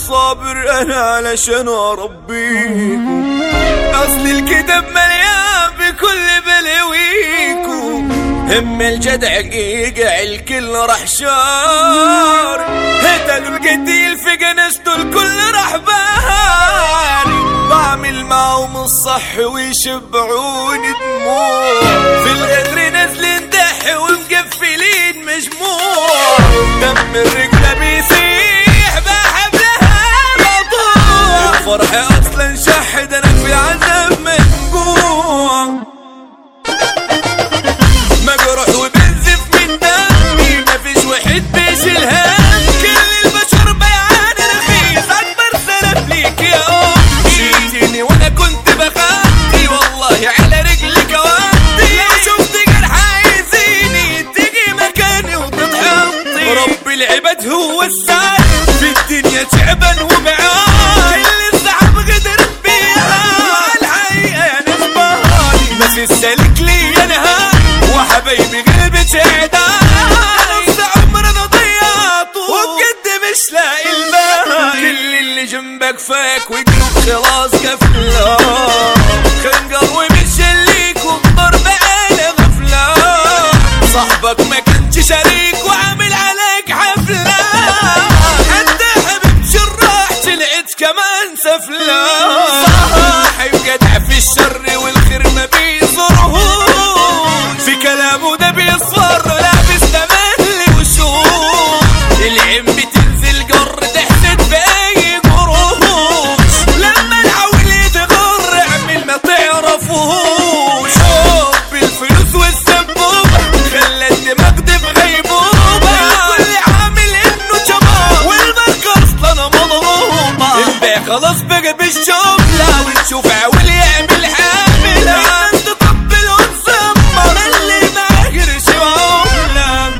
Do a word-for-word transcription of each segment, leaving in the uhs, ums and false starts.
صابر انا علشان اربيكم، اصل الكتاب مليان بكل بلاويكم. هم الجدع قيقع الكل راح شار، هتلوا القتيل في جنازته الكل راح بار. بعمل معهم الصح ويشبعوني دموع، في الغدر نازلين دح ومقفلين مجموع. دم الرجلة بيسيح بحبلها مقطوع، فرحي اصلا شحد انا في عذاب منقوع. مجروح وبنزف من دمي مفيش واحد بيشيلها، كل البشر بيعاني رخيص اكبر سلف ليك يا امي. شلتيني وانا كنت بخاطي والله على رجلك وقتي، لو شفت جرح عايزيني تيجي مكاني وتتحطي. رب العباد هو السعد في الدنيا تعبان وبعاني، اللي الصعب غدر بيها الحقيقه يا نسباني. بس السالك لي انا وحبايبي قلبي تعداني، نص عمر انا ضيعته وبجد مش لاقي الماء. كل اللي جنبك فاك وقلوب خلاص قفله، خنقر ومش ليك والضرب على غفله. صاحبك ما كانش شريك وعامل عليك حفله، حتى حبيبتي الراح طلعت كمان سفله. صاحب جدع في الشر والخير ما بيزورهوش، في كلامه ده بيصفر لابس تملي وشوش. العين بتنزل جر تحسد باي قروش، لما العول يتغر اعمل ما تعرفوش. حب الفلوس والسبوبة خلى الدماغ دي بغيبوبة، كل عامل انه شباب والماركة اصلا مضروبة. البيع خلاص بقى بالشغلة ونشوف عول يعمل حاملة، تطبل وتسمر اللي معاه قرش وعملة.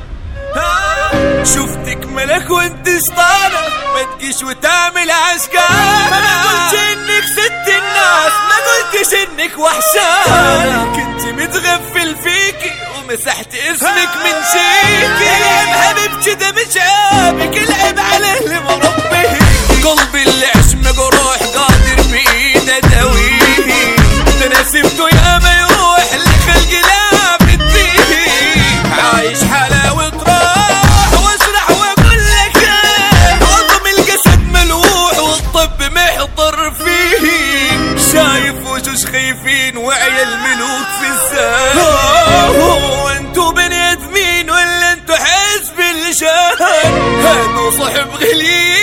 شفتك ملك وانت شطانة ما تجيش وتعمل عشقانة، ما قلتش انك ست الناس ما قلتش انك وحشانة. كنت متغفل فيكي ومسحت اسمك من شيكي، العب حبيبتي ده مش عيبك، العب على اللي مربيه. قلبي اللي عش مجروح قادر بايده داويه، ده انا سبته يا ما يروح لخلق لا بديه. عايش حلاوة راح واشرح واقول لك عظم الجسد ملوح والطب محضر فيه. شايف وشوش خايفين وعيال ملوك في الساحل، هو انتو بني ادمين ولا انتو حزب اللي شاهد؟ هادو صاحب غليل